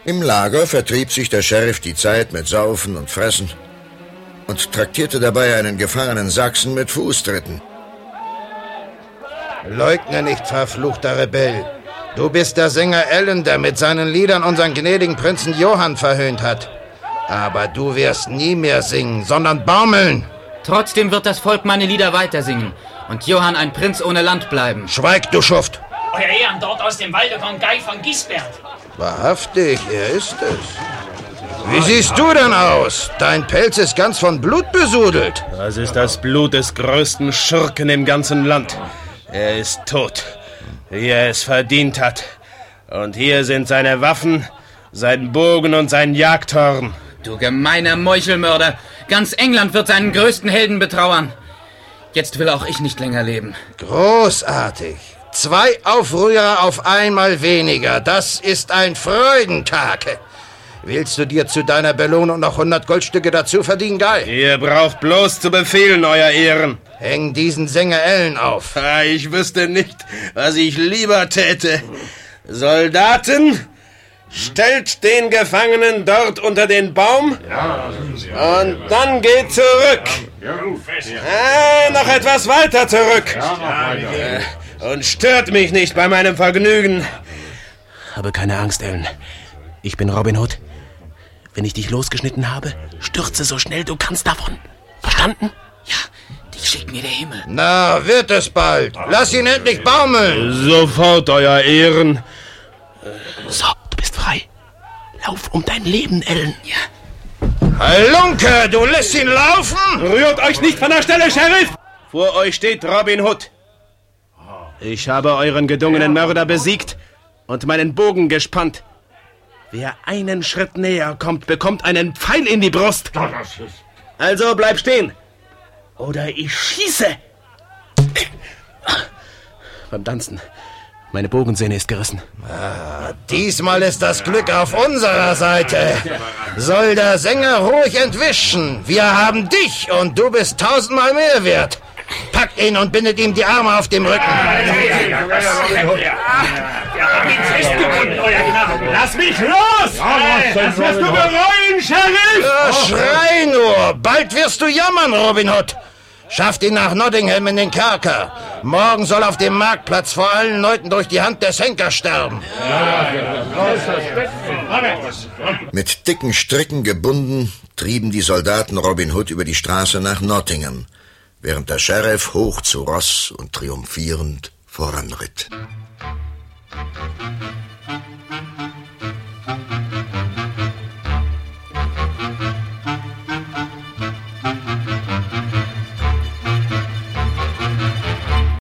Im Lager vertrieb sich der Sheriff die Zeit mit Saufen und Fressen und traktierte dabei einen gefangenen Sachsen mit Fußtritten. Leugne nicht, verfluchter Rebell. Du bist der Sänger Allen, der mit seinen Liedern unseren gnädigen Prinzen Johann verhöhnt hat. Aber du wirst nie mehr singen, sondern baumeln. Trotzdem wird das Volk meine Lieder weiter singen und Johann ein Prinz ohne Land bleiben. Schweig, du Schuft! Euer Ehren, dort aus dem Walde kommt Guy von Gisbert. Wahrhaftig, er ist es. Wie siehst du denn aus? Dein Pelz ist ganz von Blut besudelt. Das ist das Blut des größten Schurken im ganzen Land. Er ist tot, wie er es verdient hat. Und hier sind seine Waffen, sein Bogen und sein Jagdhorn. Du gemeiner Meuchelmörder! Ganz England wird seinen größten Helden betrauern. Jetzt will auch ich nicht länger leben. Großartig. 2 Aufrührer auf einmal weniger. Das ist ein Freudentag. Willst du dir zu deiner Belohnung noch 100 Goldstücke dazu verdienen, Guy? Ihr braucht bloß zu befehlen, Euer Ehren. Häng diesen Sänger Allen auf. Ich wüsste nicht, was ich lieber täte. Soldaten, stellt den Gefangenen dort unter den Baum und dann geht zurück. Noch etwas weiter zurück. Und stört mich nicht bei meinem Vergnügen. Habe keine Angst, Allen. Ich bin Robin Hood. Wenn ich dich losgeschnitten habe, stürze so schnell du kannst davon. Verstanden? Ja, dich schickt mir der Himmel. Na, wird es bald. Lass ihn endlich baumeln. Sofort, Euer Ehren. So, du bist frei. Lauf um dein Leben, Allen. Ja. Halunke, du lässt ihn laufen? Rührt euch nicht von der Stelle, Sheriff! Vor euch steht Robin Hood. Ich habe euren gedungenen Mörder besiegt und meinen Bogen gespannt. Wer einen Schritt näher kommt, bekommt einen Pfeil in die Brust. Also bleib stehen. Oder ich schieße. Beim Tanzen. Meine Bogensehne ist gerissen. Diesmal ist das Glück auf unserer Seite. Soll der Sänger ruhig entwischen. Wir haben dich und du bist 1000-mal mehr wert. Packt ihn und bindet ihm die Arme auf dem Rücken. Lass mich los! Das wirst du bereuen, Sheriff! Ja, schrei nur. Bald wirst du jammern, Robin Hood. Schafft ihn nach Nottingham in den Kerker. Morgen soll auf dem Marktplatz vor allen Leuten durch die Hand des Henkers sterben. Mit dicken Stricken gebunden, trieben die Soldaten Robin Hood über die Straße nach Nottingham, während der Sheriff hoch zu Ross und triumphierend voranritt.